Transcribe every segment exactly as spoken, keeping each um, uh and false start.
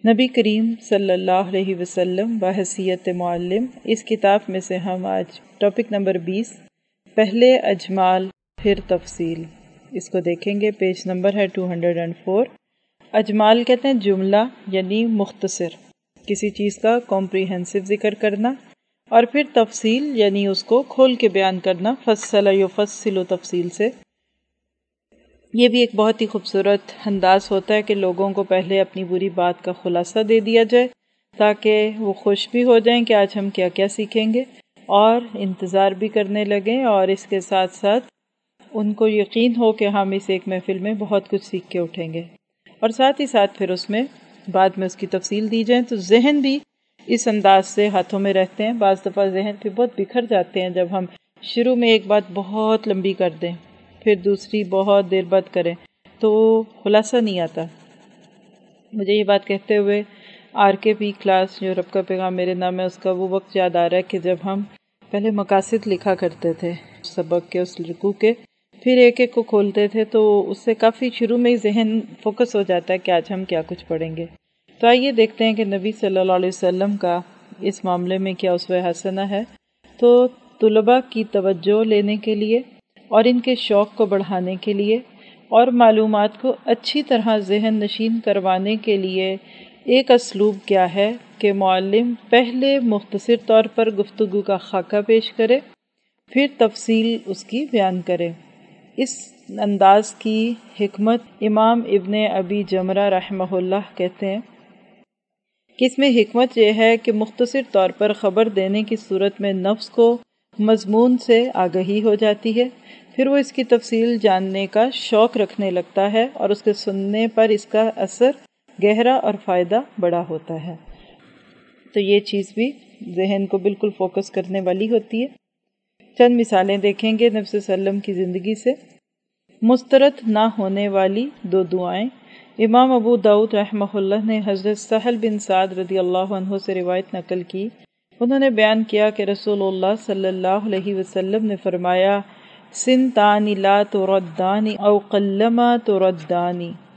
نبی کریم صلی اللہ علیہ وسلم بحیثیت معلم، اس کتاب میں سے ہم آج ٹاپک نمبر بیس پہلے اجمال پھر تفصیل اس کو دیکھیں گے۔ پیج نمبر ہے دو سو چار۔ اجمال کہتے ہیں جملہ یعنی مختصر، کسی چیز کا کمپریہنسو ذکر کرنا، اور پھر تفصیل یعنی اس کو کھول کے بیان کرنا، فصل یفصل تفصیل سے۔ یہ بھی ایک بہت ہی خوبصورت انداز ہوتا ہے کہ لوگوں کو پہلے اپنی پوری بات کا خلاصہ دے دیا جائے تاکہ وہ خوش بھی ہو جائیں کہ آج ہم کیا کیا سیکھیں گے، اور انتظار بھی کرنے لگیں، اور اس کے ساتھ ساتھ ان کو یقین ہو کہ ہم اس ایک محفل میں بہت کچھ سیکھ کے اٹھیں گے، اور ساتھ ہی ساتھ پھر اس میں بعد میں اس کی تفصیل دی جائے تو ذہن بھی اس انداز سے ہاتھوں میں رہتے ہیں۔ بعض دفعہ ذہن پہ بہت بکھر جاتے ہیں جب ہم شروع میں ایک بات بہت لمبی کر دیں، پھر دوسری بہت دیر بعد کریں تو خلاصہ نہیں آتا۔ مجھے یہ بات کہتے ہوئے آر کے پی کلاس جو رب کا پیغام میرے نام ہے اس کا وہ وقت یاد آ رہا ہے کہ جب ہم پہلے مقاصد لکھا کرتے تھے سبق کے، اس رکوع کے، پھر ایک ایک کو کھولتے تھے تو اس سے کافی شروع میں ہی ذہن فوکس ہو جاتا ہے کہ آج ہم کیا کچھ پڑھیں گے۔ تو آئیے دیکھتے ہیں کہ نبی صلی اللہ علیہ وسلم کا اس معاملے میں کیا اسوہ حسنہ ہے۔ تو طلباء کی توجہ لینے کے لیے اور ان کے شوق کو بڑھانے کے لیے اور معلومات کو اچھی طرح ذہن نشین کروانے کے لیے ایک اسلوب کیا ہے کہ معلم پہلے مختصر طور پر گفتگو کا خاکہ پیش کرے، پھر تفصیل اس کی بیان کرے۔ اس انداز کی حکمت امام ابن ابی جمرہ رحمہ اللہ کہتے ہیں کہ اس میں حکمت یہ ہے کہ مختصر طور پر خبر دینے کی صورت میں نفس کو مضمون سے آگہی ہو جاتی ہے، پھر وہ اس کی تفصیل جاننے کا شوق رکھنے لگتا ہے اور اس کے سننے پر اس کا اثر گہرا اور فائدہ بڑا ہوتا ہے۔ تو یہ چیز بھی ذہن کو بالکل فوکس کرنے والی ہوتی ہے۔ چند مثالیں دیکھیں گے نبی صلی اللہ علیہ وسلم کی زندگی سے۔ مسترد نہ ہونے والی دو دعائیں۔ امام ابو داؤد رحمہ اللہ نے حضرت سہل بن سعد رضی اللہ عنہ سے روایت نقل کی۔ انہوں نے بیان کیا کہ رسول اللہ صلی اللہ علیہ وسلم نے فرمایا، سنتان لا تردان او قلما تردان،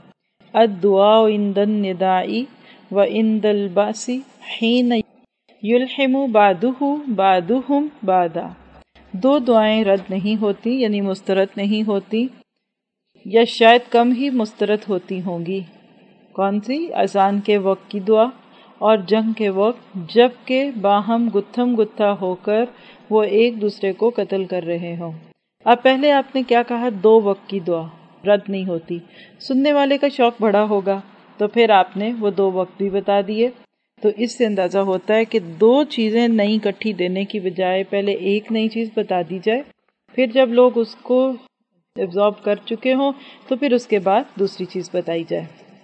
الدعاء عند النداء و عند الباس حین یلحم بعضہ بعضہم بعضا۔ دو دعائیں رد نہیں ہوتی یعنی مسترد نہیں ہوتی، یا شاید کم ہی مسترد ہوتی ہوں گی۔ کون سی؟ اذان کے وقت کی دعا اور جنگ کے وقت، جب کہ باہم گتھم گتھا ہو کر وہ ایک دوسرے کو قتل کر رہے ہوں۔ اب پہلے آپ نے کیا کہا؟ دو وقت کی دعا رد نہیں ہوتی۔ سننے والے کا شوق بڑا ہوگا تو پھر آپ نے وہ دو وقت بھی بتا دیے، تو اس سے اندازہ ہوتا ہے کہ دو چیزیں نئی کٹھی دینے کی بجائے پہلے ایک نئی چیز بتا دی جائے، پھر جب لوگ اس کو ایبزارب کر چکے ہوں تو پھر اس کے بعد دوسری چیز بتائی جائے۔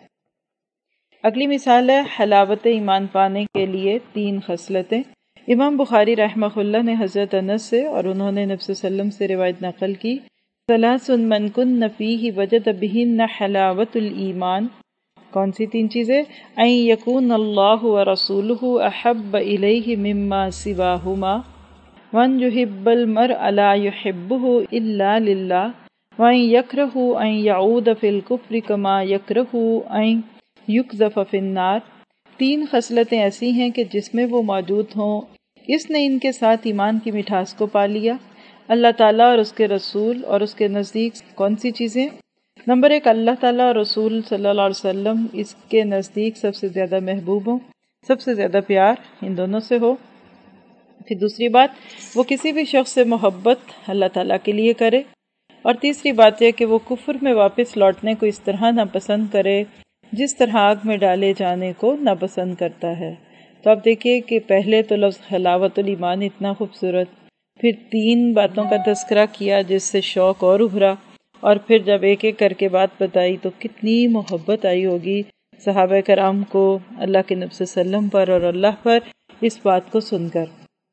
اگلی مثال ہے حلاوت ایمان پانے کے لیے تین خصلتیں۔ امام بخاری رحمہ اللہ نے حضرت انس سے اور انہوں نے نبی صلی اللہ علیہ وسلم سے روایت نقل کی، ثلاث من کن فیہ وجد بہن حلاوت الایمان۔ کون سی تین چیزیں؟ ان یکون اللہ ورسولہ احب الیہ مما سواہما، وان یحب المرء لا یحبہ الا للہ، وان یکرہ ان یعود فی الکفر کما یکرہ ان یقذف فی النار۔ تین خصلتیں ایسی ہیں کہ جس میں وہ موجود ہوں اس نے ان کے ساتھ ایمان کی مٹھاس کو پا لیا۔ اللہ تعالیٰ اور اس کے رسول اور اس کے نزدیک کون سی چیزیں؟ نمبر ایک، اللہ تعالیٰ اور رسول صلی اللہ علیہ وسلم اس کے نزدیک سب سے زیادہ محبوب ہوں، سب سے زیادہ پیار ان دونوں سے ہو۔ پھر دوسری بات، وہ کسی بھی شخص سے محبت اللہ تعالیٰ کے لیے کرے، اور تیسری بات یہ کہ وہ کفر میں واپس لوٹنے کو اس طرح ناپسند کرے جس طرح آگ میں ڈالے جانے کو ناپسند کرتا ہے۔ تو آپ دیکھیے کہ پہلے تو لفظ حلاوت الایمان اتنا خوبصورت، پھر تین باتوں کا تذکرہ کیا جس سے شوق اور ابھرا، اور پھر جب ایک ایک کر کے بات بتائی تو کتنی محبت آئی ہوگی صحابہ کرام کو اللہ کے نبی صلی اللہ علیہ وسلم پر اور اللہ پر اس بات کو سن کر۔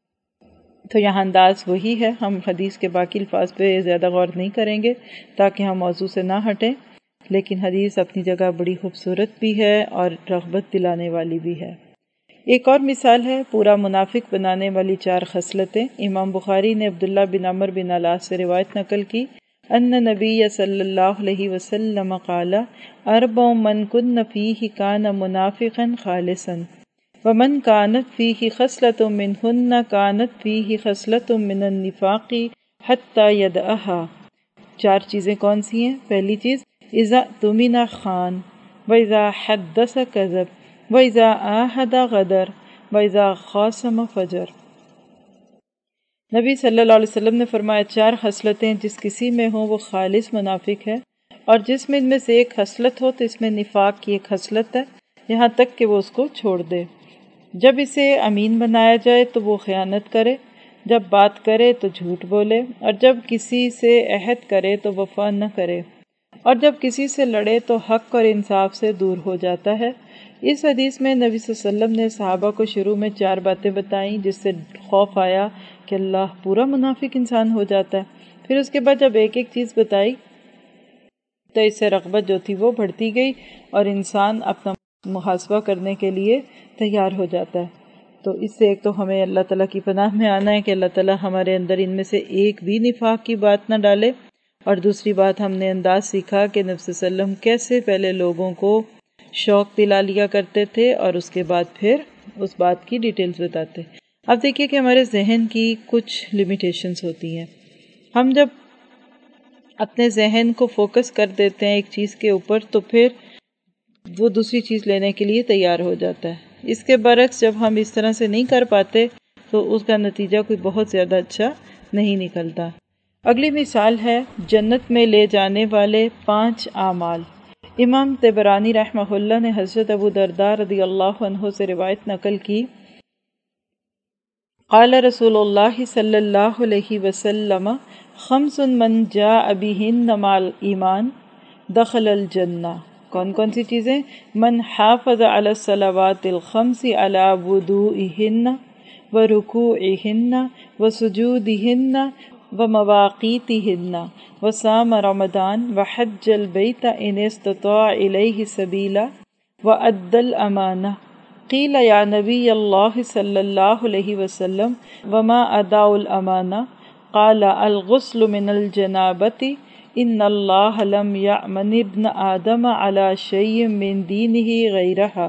تو یہاں انداز وہی ہے، ہم حدیث کے باقی الفاظ پہ زیادہ غور نہیں کریں گے تاکہ ہم موضوع سے نہ ہٹیں، لیکن حدیث اپنی جگہ بڑی خوبصورت بھی ہے اور رغبت دلانے والی بھی ہے۔ ایک اور مثال ہے پورا منافق بنانے والی چار خصلتیں۔ امام بخاری نے عبداللہ بن عمر بن العاص سے روایت نقل کی، ان نبی صلی اللہ علیہ وسلم قال اربع من کن فیہ کان منافقا خالصا ومن كانت فيه خصلة منهن كانت فيه خصلة من النفاق حتى يدعها۔ چار چیزیں کون سی ہیں؟ پہلی چیز اذا اؤتمن خان، واذا حدث كذب، واذا عاہد غدر، واذا خاصم فجر۔ نبی صلی اللہ علیہ وسلم نے فرمایا چار خصلتیں جس کسی میں ہوں وہ خالص منافق ہے، اور جس میں ان میں سے ایک خصلت ہو تو اس میں نفاق کی ایک خصلت ہے، یہاں تک کہ وہ اس کو چھوڑ دے۔ جب اسے امین بنایا جائے تو وہ خیانت کرے، جب بات کرے تو جھوٹ بولے، اور جب کسی سے عہد کرے تو وفا نہ کرے، اور جب کسی سے لڑے تو حق اور انصاف سے دور ہو جاتا ہے۔ اس حدیث میں نبی صلی اللہ علیہ وسلم نے صحابہ کو شروع میں چار باتیں بتائیں جس سے خوف آیا کہ اللہ پورا منافق انسان ہو جاتا ہے۔ پھر اس کے بعد جب ایک ایک چیز بتائی تو اس سے رغبت جو تھی وہ بڑھتی گئی اور انسان اپنا محاسبہ کرنے کے لیے تیار ہو جاتا ہے۔ تو اس سے ایک تو ہمیں اللہ تعالیٰ کی پناہ میں آنا ہے کہ اللہ تعالیٰ ہمارے اندر ان میں سے ایک بھی نفاق کی بات نہ ڈالے، اور دوسری بات ہم نے انداز سیکھا کہ نبی صلی اللہ علیہ وسلم کیسے پہلے لوگوں کو شوق دلا لیا کرتے تھے اور اس کے بعد پھر اس بات کی ڈیٹیلز بتاتے۔ اب دیکھیے کہ ہمارے ذہن کی کچھ لیمیٹیشنز ہوتی ہیں۔ ہم جب اپنے ذہن کو فوکس کر دیتے ہیں ایک چیز کے اوپر تو پھر وہ دوسری چیز لینے کے لیے تیار ہو جاتا ہے۔ اس کے برعکس جب ہم اس طرح سے نہیں کر پاتے تو اس کا نتیجہ کوئی بہت زیادہ اچھا نہیں نکلتا۔ اگلی مثال ہے جنت میں لے جانے والے پانچ اعمال۔ امام طبرانی رحمہ اللہ نے حضرت ابو درداء رضی اللہ عنہ سے روایت نقل کی، قال رسول اللہ صلی اللہ علیہ وسلم خمس من جاء بہن مع الایمان دخل الجنہ۔ کون کون سی چیزیں؟ من حافظ علی الصلوات الخمس علی وضوئہن ورکوعہن وسجودہن ومواقیتہن وصام رمضان وحج البیت ان استطاع الیہ سبیلا وأدى الامانہ۔ قیل یا نبی اللہ صلی اللہ علیہ وسلم وما اداء الامانہ؟ قال الغسل من الجنابۃ ان اللہ لم یأمن ابن آدم علی شیء من دینہ غیرہا۔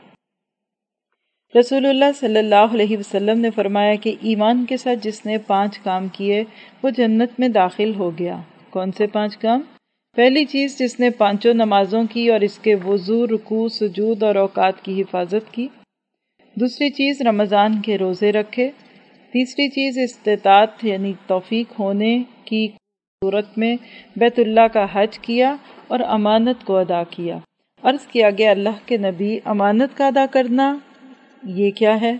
رسول اللہ صلی اللہ علیہ وسلم نے فرمایا کہ ایمان کے ساتھ جس نے پانچ کام کیے وہ جنت میں داخل ہو گیا۔ کون سے پانچ کام؟ پہلی چیز جس نے پانچوں نمازوں کی اور اس کے وضو، رکوع، سجود اور اوقات کی حفاظت کی۔ دوسری چیز رمضان کے روزے رکھے۔ تیسری چیز استطاعت یعنی توفیق ہونے کی صورت میں بیت اللہ کا حج کیا اور امانت کو ادا کیا۔ عرض کیا گیا اللہ کے نبی امانت کا ادا کرنا یہ کیا ہے؟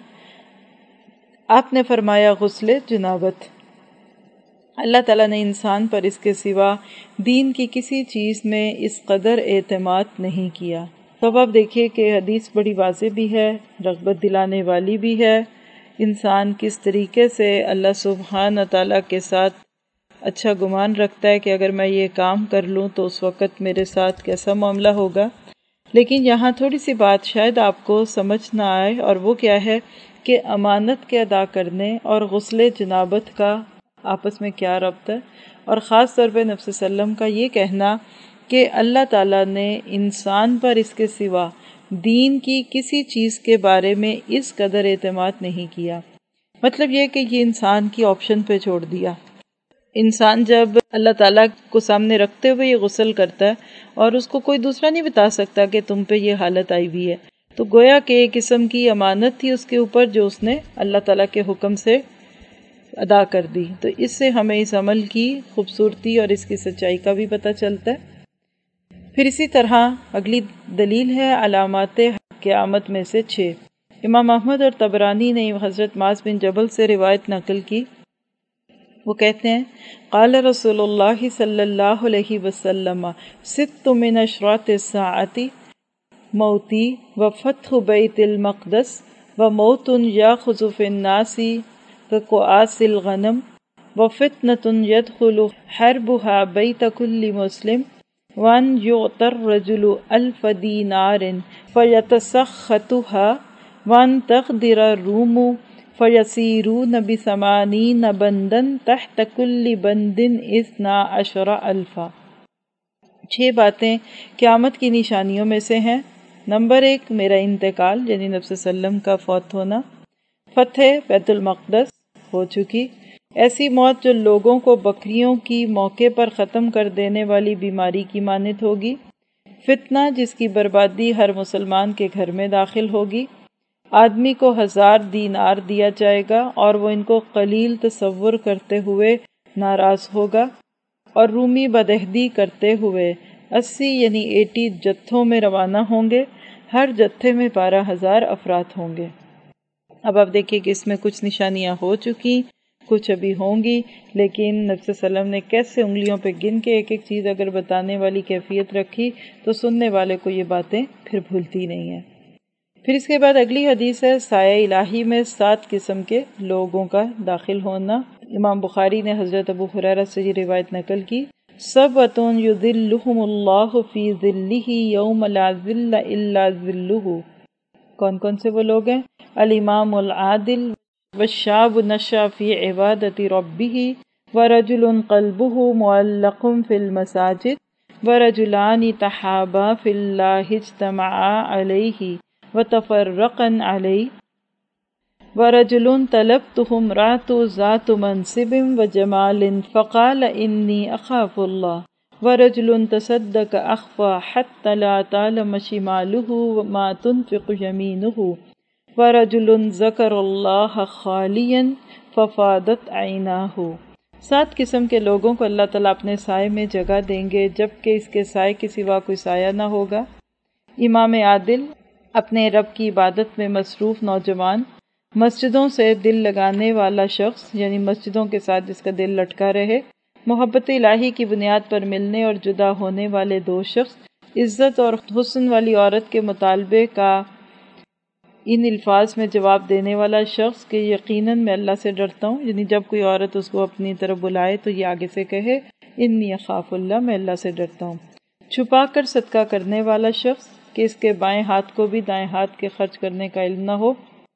آپ نے فرمایا غسل جنابت۔ اللہ تعالیٰ نے انسان پر اس کے سوا دین کی کسی چیز میں اس قدر اعتماد نہیں کیا۔ تو اب آپ دیکھیے کہ حدیث بڑی واضح بھی ہے، رغبت دلانے والی بھی ہے۔ انسان کس طریقے سے اللہ سبحانہ تعالیٰ کے ساتھ اچھا گمان رکھتا ہے کہ اگر میں یہ کام کر لوں تو اس وقت میرے ساتھ کیسا معاملہ ہوگا۔ لیکن یہاں تھوڑی سی بات شاید آپ کو سمجھ نہ آئے، اور وہ کیا ہے کہ امانت کے ادا کرنے اور غسل جنابت کا آپس میں کیا ربط ہے، اور خاص طور پہ نبی صلی اللہ علیہ وسلم کا یہ کہنا کہ اللہ تعالیٰ نے انسان پر اس کے سوا دین کی کسی چیز کے بارے میں اس قدر اعتماد نہیں کیا۔ مطلب یہ کہ یہ انسان کی آپشن پہ چھوڑ دیا۔ انسان جب اللہ تعالیٰ کو سامنے رکھتے ہوئے یہ غسل کرتا ہے اور اس کو کوئی دوسرا نہیں بتا سکتا کہ تم پہ یہ حالت آئی ہوئی ہے، تو گویا کہ ایک قسم کی امانت تھی اس کے اوپر جو اس نے اللہ تعالیٰ کے حکم سے ادا کر دی۔ تو اس سے ہمیں اس عمل کی خوبصورتی اور اس کی سچائی کا بھی پتہ چلتا ہے۔ پھر اسی طرح اگلی دلیل ہے علامات قیامت میں سے چھ۔ امام احمد اور طبرانی نے حضرت معاذ بن جبل سے روایت نقل کی، وہ کہتے ہیں قال رسول اللہ صلی اللہ علیہ وسلم ست من اشراط الساعۃ موتی وفتح بیت المقدس وموت یاخذ فی الناس کقعاص الغنم وفتنۃ يدخل حربها بیت کل مسلم وان یعطى الرجل الف دینار فیتسخطها وان تقدر الروم فَيَسِيرُونَ بِثَمَانِينَ بَنْدًا تَحْتَ كُلِّ بَنْدٍ اثْنَا عَشَرَ أَلْفًا۔ چھ باتیں قیامت کی نشانیوں میں سے ہیں۔ نمبر ایک، میرا انتقال یعنی نبی صلی اللہ علیہ وسلم کا فوت ہونا۔ فتح بیت المقدس ہو چکی، ایسی موت جو لوگوں کو بکریوں کی موقع پر ختم کر دینے والی بیماری کی مانند ہوگی۔ فتنہ جس کی بربادی ہر مسلمان کے گھر میں داخل ہوگی۔ آدمی کو ہزار دینار دیا جائے گا اور وہ ان کو قلیل تصور کرتے ہوئے ناراض ہوگا، اور رومی بدہدی کرتے ہوئے اسی یعنی ایٹی جتھوں میں روانہ ہوں گے، ہر جتھے میں بارہ ہزار افراد ہوں گے۔ اب آپ دیکھیے کہ اس میں کچھ نشانیاں ہو چکی، کچھ ابھی ہوں گی، لیکن نبی صلی اللہ علیہ وسلم نے کیسے انگلیوں پہ گن کے ایک ایک چیز اگر بتانے والی کیفیت رکھی تو سننے والے کو یہ باتیں پھر بھولتی نہیں ہیں۔ پھر اس کے بعد اگلی حدیث ہے سایہ الہی میں سات قسم کے لوگوں کا داخل ہونا۔ امام بخاری نے حضرت ابو ہریرہ سے یہ روایت نقل کی، سبعۃ یظلھم اللہ فی ظلہ یوم لا ظل الا ظلہ۔ کون کون سے وہ لوگ ہیں؟ الامام العادل، والشاب نشأ فی عبادۃ ربہ، ورجل قلبہ معلق فی المساجد، ورجلان تحابا فی اللہ اجتمعا علیہ وتفرقا علیہ، ورجل طلبته امرأة ذات منصب وجمال فقال انی اخاف اللہ، ورجل تصدق اخفى حتى لا تعلم شماله ما تنفق يمينه، ورجل ذکر اللہ خالیا ففاضت عیناہ۔ سات قسم کے لوگوں کو اللہ تعالیٰ اپنے سائے میں جگہ دیں گے جبکہ اس کے سائے کے سوا کوئی سایہ نہ ہوگا۔ امام عادل، اپنے رب کی عبادت میں مصروف نوجوان، مسجدوں سے دل لگانے والا شخص یعنی مسجدوں کے ساتھ جس کا دل لٹکا رہے، محبت الہی کی بنیاد پر ملنے اور جدا ہونے والے دو شخص، عزت اور حسن والی عورت کے مطالبے کا ان الفاظ میں جواب دینے والا شخص کہ یقیناً میں اللہ سے ڈرتا ہوں، یعنی جب کوئی عورت اس کو اپنی طرف بلائے تو یہ آگے سے کہے انی اخاف اللہ، میں اللہ سے ڈرتا ہوں۔ چھپا کر صدقہ کرنے والا شخص کہ اس کے بائیں ہاتھ کو بھی دائیں ہاتھ کے خرچ کرنے کا علم نہ ہو،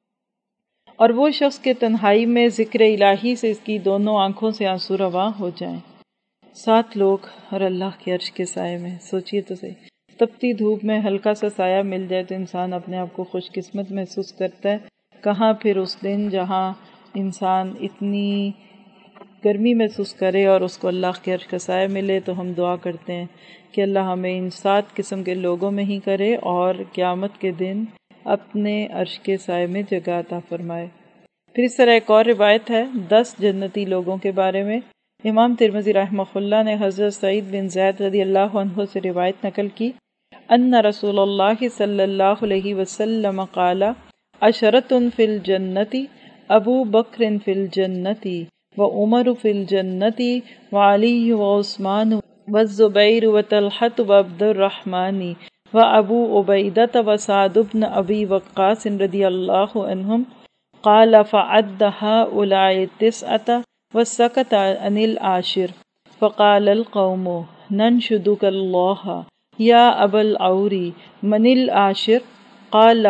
اور وہ شخص کے تنہائی میں ذکر الہی سے اس کی دونوں آنکھوں سے آنسو رواں ہو جائیں۔ سات لوگ اور اللہ کے عرش کے سائے میں، سوچئے تو صحیح، تپتی دھوپ میں ہلکا سا سایہ مل جائے تو انسان اپنے آپ کو خوش قسمت محسوس کرتا ہے، کہاں پھر اس دن جہاں انسان اتنی گرمی محسوس کرے اور اس کو اللہ کے عرش کا سایہ ملے۔ تو ہم دعا کرتے ہیں کہ اللہ ہمیں ان سات قسم کے لوگوں میں ہی کرے اور قیامت کے دن اپنے عرش کے سائے میں جگہ عطا فرمائے۔ پھر اس طرح ایک اور روایت ہے دس جنتی لوگوں کے بارے میں۔ امام ترمذی رحمہ اللہ نے حضرت سعید بن زید رضی اللہ عنہ سے روایت نقل کی، ان رسول اللہ صلی اللہ علیہ وسلم قال عشرۃ فی الجنۃ، ابو بکر فی الجنۃ، وعمر فی الجنۃ، وعلی وعثمان والزبیر وطلحۃ وعبد الرحمن وابو عبیدۃ وسعد بن ابی وقاص رضی اللہ عنہم، قال فعد هؤلاء التسعة وسکت عن العاشر، فقال القوم ننشدک اللہ یا ابا العور من العاشر، قال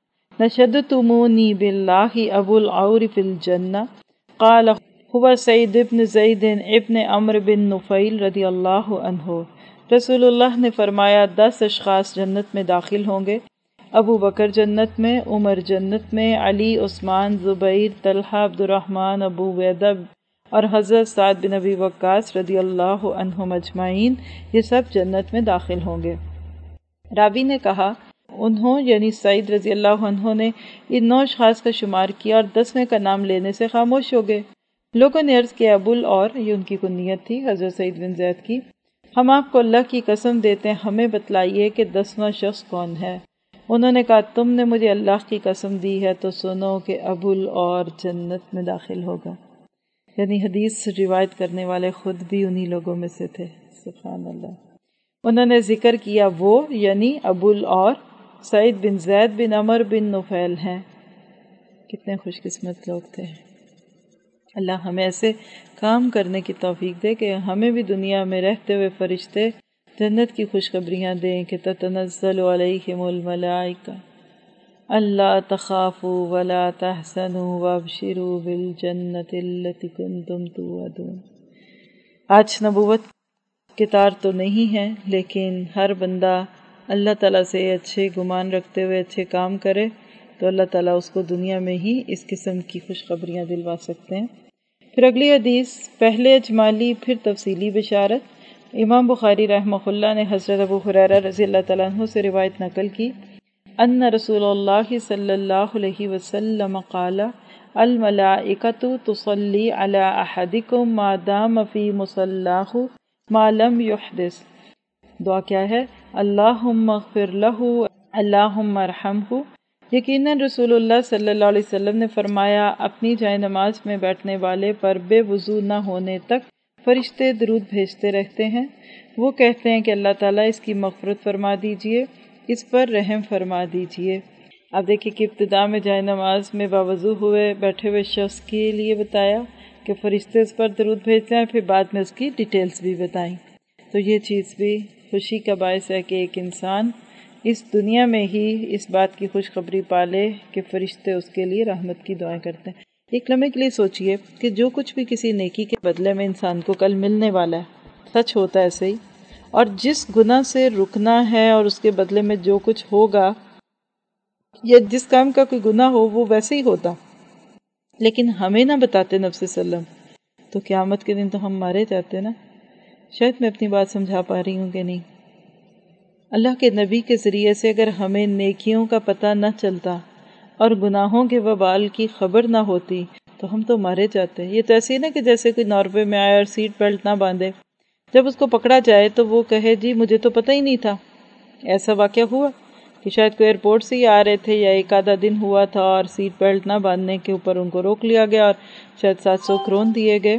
نشدتمونی باللہ ابو العور فی الجنہ، قال هو سعید بن زید ابن عمرو بن نفیل رضی اللہ عنہ۔ رسول اللہ نے فرمایا دس اشخاص جنت میں داخل ہوں گے، ابو بکر جنت میں، عمر جنت میں، علی، عثمان، زبیر، طلحہ، عبد الرحمن، ابو عبیدہ اور حضرت سعد بن ابی وقاص رضی اللہ عنہم اجمعین، یہ سب جنت میں داخل ہوں گے۔ راوی نے کہا انہوں یعنی سعید رضی اللہ عنہ نے ان نو اشخاص کا شمار کیا اور دسویں کا نام لینے سے خاموش ہو گئے۔ لوگوں نے عرض کیا ابو العور، یہ ان کی کنیت تھی حضرت سعید بن زید کی، ہم آپ کو اللہ کی قسم دیتے ہیں ہمیں بتلائیے کہ دسواں شخص کون ہے۔ انہوں نے کہا تم نے مجھے اللہ کی قسم دی ہے تو سنو کہ ابو العور جنت میں داخل ہوگا، یعنی حدیث روایت کرنے والے خود بھی انہی لوگوں میں سے تھے۔ سبحان اللہ۔ انہوں نے ذکر کیا وہ یعنی ابو العور سعید بن زید بن عمر بن نفیل ہیں۔ کتنے خوش قسمت لوگ تھے۔ اللہ ہمیں ایسے کام کرنے کی توفیق دے کہ ہمیں بھی دنیا میں رہتے ہوئے فرشتے جنت کی خوشخبریاں دیں کہ تتنزل علیہم الملائکہ اللہ تخافوا ولا تحزنوا وابشروا بالجنۃ التی کنتم توعدون۔ آج نبوت کے تار تو نہیں ہے، لیکن ہر بندہ اللہ تعالیٰ سے اچھے گمان رکھتے ہوئے اچھے کام کرے تو اللہ تعالیٰ اس کو دنیا میں ہی اس قسم کی خوشخبریاں دلوا سکتے ہیں۔ پھر اگلی حدیث، پہلے اجمالی پھر تفصیلی بشارت۔ امام بخاری رحمہ اللہ نے حضرت ابو ہریرہ رضی اللہ تعالیٰ عنہ سے روایت نقل کی، ان رسول اللہ صلی اللہ علیہ وسلم قال الملائکۃ تصلی علی احدکم ما دام فی مصلاہ ما لم یحدث۔ دعا کیا ہے؟ اللہم اغفر لہ اللہم ارحمہ۔ یقیناً رسول اللہ صلی اللہ علیہ وسلم نے فرمایا، اپنی جائے نماز میں بیٹھنے والے پر بے وضو نہ ہونے تک فرشتے درود بھیجتے رہتے ہیں۔ وہ کہتے ہیں کہ اللہ تعالیٰ اس کی مغفرت فرما دیجئے، اس پر رحم فرما دیجئے۔ اب دیکھیں کہ ابتدا میں جائے نماز میں باوضو ہوئے بیٹھے ہوئے شخص کے لیے بتایا کہ فرشتے اس پر درود بھیجتے ہیں، پھر بعد میں اس کی ڈیٹیلز بھی بتائیں۔ تو یہ چیز بھی خوشی کا باعث ہے کہ ایک انسان اس دنیا میں ہی اس بات کی خوشخبری پالے کہ فرشتے اس کے لیے رحمت کی دعائیں کرتے ہیں۔ ایک لمحے کے لیے سوچئے کہ جو کچھ بھی کسی نیکی کے بدلے میں انسان کو کل ملنے والا ہے، سچ ہوتا ہے ایسے ہی، اور جس گناہ سے رکنا ہے اور اس کے بدلے میں جو کچھ ہوگا یا جس کام کا کوئی گناہ ہو وہ ویسے ہی ہوتا، لیکن ہمیں نہ بتاتے نبی صلی اللہ علیہ وسلم تو قیامت کے دن تو ہم مارے جاتے نا۔ شاید میں اپنی بات سمجھا پا رہی ہوں کہ نہیں۔ اللہ کے نبی کے ذریعے سے اگر ہمیں نیکیوں کا پتہ نہ چلتا اور گناہوں کے وبال کی خبر نہ ہوتی تو ہم تو مارے جاتے۔ یہ تو ایسے ہی نا کہ جیسے کوئی ناروے میں آئے اور سیٹ بیلٹ نہ باندھے، جب اس کو پکڑا جائے تو وہ کہے جی مجھے تو پتہ ہی نہیں تھا۔ ایسا واقعہ ہوا کہ شاید کوئی ایئرپورٹ سے ہی آ رہے تھے یا ایک آدھا دن ہوا تھا اور سیٹ بیلٹ نہ باندھنے کے اوپر ان کو روک لیا گیا اور شاید سات سو کرون دیے گئے۔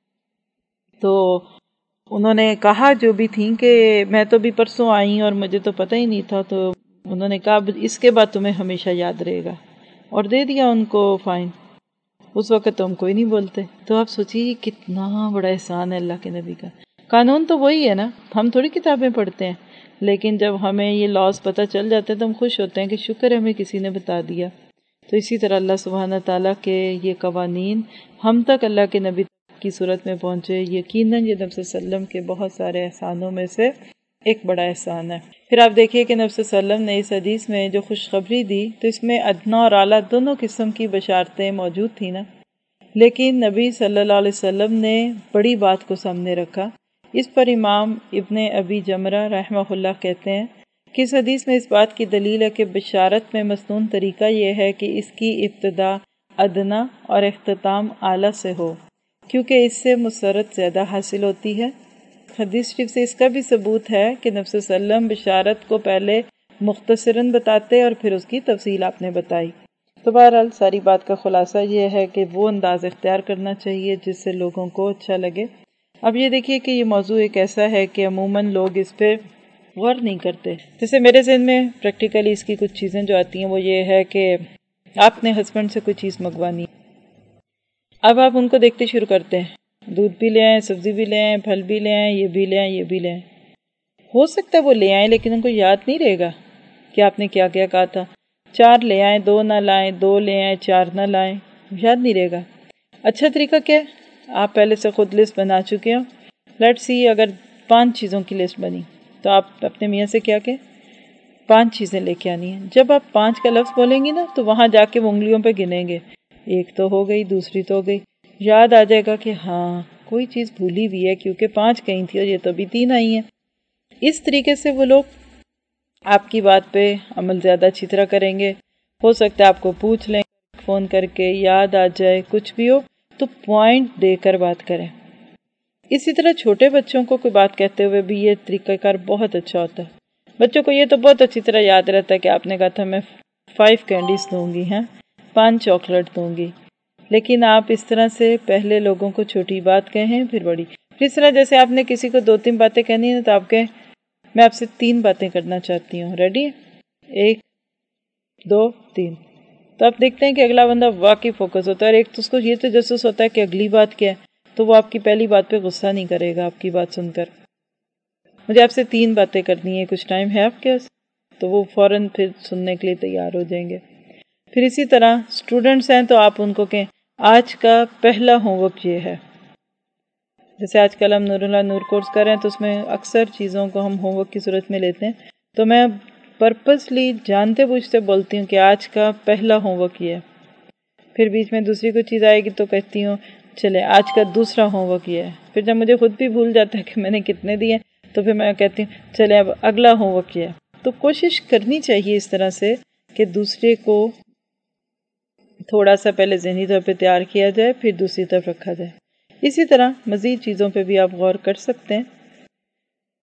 تو انہوں نے کہا جو بھی تھیں کہ میں تو بھی پرسوں آئی اور مجھے تو پتہ ہی نہیں تھا، تو انہوں نے کہا اس کے بعد تمہیں ہمیشہ یاد رہے گا، اور دے دیا ان کو فائن۔ اس وقت تو ہم کوئی نہیں بولتے۔ تو آپ سوچیے کتنا بڑا احسان ہے اللہ کے نبی کا۔ قانون تو وہی ہے نا، ہم تھوڑی کتابیں پڑھتے ہیں، لیکن جب ہمیں یہ لاز پتہ چل جاتے ہیں تو ہم خوش ہوتے ہیں کہ شکر ہے ہمیں کسی نے بتا دیا۔ تو اسی طرح اللہ سبحانہ تعالیٰ کے یہ قوانین ہم تک اللہ کے نبی کی صورت میں پہنچے، یقیناً یہ نبی صلی اللہ علیہ وسلم کے بہت سارے احسانوں میں سے ایک بڑا احسان ہے۔ پھر آپ دیکھیے کہ نبی صلی اللہ علیہ وسلم نے اس حدیث میں جو خوشخبری دی تو اس میں ادنا اور اعلیٰ دونوں قسم کی بشارتیں موجود تھیں نا، لیکن نبی صلی اللہ علیہ وسلم نے بڑی بات کو سامنے رکھا۔ اس پر امام ابن ابی جمرہ رحمہ اللہ کہتے ہیں کہ اس حدیث میں اس بات کی دلیل ہے کہ بشارت میں مسنون طریقہ یہ ہے کہ اس کی ابتدا ادنا اور اختتام اعلیٰ سے ہو، کیونکہ اس سے مسرت زیادہ حاصل ہوتی ہے۔ حدیث شریف سے اس کا بھی ثبوت ہے کہ نبی صلی اللہ علیہ وسلم بشارت کو پہلے مختصراً بتاتے اور پھر اس کی تفصیل آپ نے بتائی۔ تو بہرحال ساری بات کا خلاصہ یہ ہے کہ وہ انداز اختیار کرنا چاہیے جس سے لوگوں کو اچھا لگے۔ اب یہ دیکھیے کہ یہ موضوع ایک ایسا ہے کہ عموماً لوگ اس پہ غور نہیں کرتے۔ جیسے میرے ذہن میں پریکٹیکلی اس کی کچھ چیزیں جو آتی ہیں وہ یہ ہے کہ آپ نے ہسبینڈ سے کوئی چیز منگوانی ہے، اب آپ ان کو دیکھتے شروع کرتے ہیں، دودھ بھی لے آئیں، سبزی بھی لے آئیں، پھل بھی لے آئیں، یہ بھی لے آئیں، یہ بھی لے آئیں۔ ہو سکتا ہے وہ لے آئیں لیکن ان کو یاد نہیں رہے گا کہ آپ نے کیا کیا کہا تھا۔ چار لے آئیں، دو نہ لائیں، دو لے آئیں، چار نہ لائیں، یاد نہیں رہے گا۔ اچھا طریقہ کیا ہے؟ آپ پہلے سے خود لسٹ بنا چکے ہو۔ لیٹ سی اگر پانچ چیزوں کی لسٹ بنی تو آپ اپنے میاں سے کیا کہ پانچ چیزیں لے کے آنی ہیں۔ جب آپ پانچ کا لفظ بولیں گی نا تو وہاں جا کے وہ انگلیوں پہ گنیں گے، ایک تو ہو گئی، دوسری تو ہو گئی، یاد آ جائے گا کہ ہاں کوئی چیز بھولی بھی ہے کیونکہ پانچ کہیں تھی اور یہ تو ابھی تین آئی ہیں۔ اس طریقے سے وہ لوگ آپ کی بات پہ عمل زیادہ اچھی طرح کریں گے۔ ہو سکتا ہے آپ کو پوچھ لیں فون کر کے، یاد آ جائے، کچھ بھی ہو تو پوائنٹ دے کر بات کریں۔ اسی طرح چھوٹے بچوں کو کوئی بات کہتے ہوئے بھی یہ طریقہ کار بہت اچھا ہوتا ہے۔ بچوں کو یہ تو بہت اچھی طرح یاد رہتا ہے کہ آپ نے کہا تھا میں فائیو کینڈیز دوں گی، ہیں پانچ چاکلیٹ دوں گی، لیکن آپ اس طرح سے پہلے لوگوں کو چھوٹی بات کہیں پھر بڑی۔ پھر اس طرح جیسے آپ نے کسی کو دو تین باتیں کہنی ہیں تو آپ کہیں میں آپ سے تین باتیں کرنا چاہتی ہوں، ریڈی؟ ایک دو تین۔ تو آپ دیکھتے ہیں کہ اگلا بندہ واقعی فوکس ہوتا ہے، اور ایک تو اس کو یہ تجسس ہوتا ہے کہ اگلی بات کیا ہے، تو وہ آپ کی پہلی بات پہ غصہ نہیں کرے گا۔ آپ کی بات سن کر مجھے آپ سے تین باتیں کرنی ہیں، کچھ ٹائم ہے آپ کے پاس؟ تو وہ فوراً پھر سننے کے لیے تیار ہو جائیں گے۔ پھر اسی طرح اسٹوڈنٹس ہیں تو آپ ان کو کہیں آج کا پہلا ہوم ورک یہ ہے. جیسے آج کل ہم نور اللہ نور کورس کر رہے ہیں تو اس میں اکثر چیزوں کو ہم ہوم ورک کی صورت میں لیتے ہیں. تو میں پرپسلی جانتے بوجھتے بولتی ہوں کہ آج کا پہلا ہوم ورک یہ ہے. پھر بیچ میں دوسری کوئی چیز آئے گی تو کہتی ہوں چلے آج کا دوسرا ہوم ورک یہ ہے. پھر جب مجھے خود بھی بھول جاتا ہے کہ میں نے کتنے دیے تو پھر میں کہتی ہوں چلے اب اگلا ہوم ورک یہ ہے. تو کوشش کرنی چاہیے اس طرح سے کہ دوسرے کو تھوڑا سا پہلے ذہنی طور پہ تیار کیا جائے پھر دوسری طرف رکھا جائے. اسی طرح مزید چیزوں پہ بھی آپ غور کر سکتے ہیں.